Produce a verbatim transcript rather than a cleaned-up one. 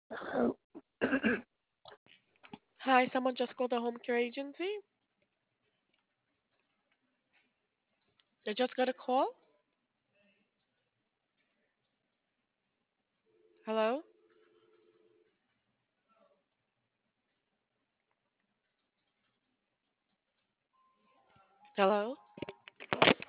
Hello. Hi, someone just called the home care agency. They just got a call. Hello? Hello?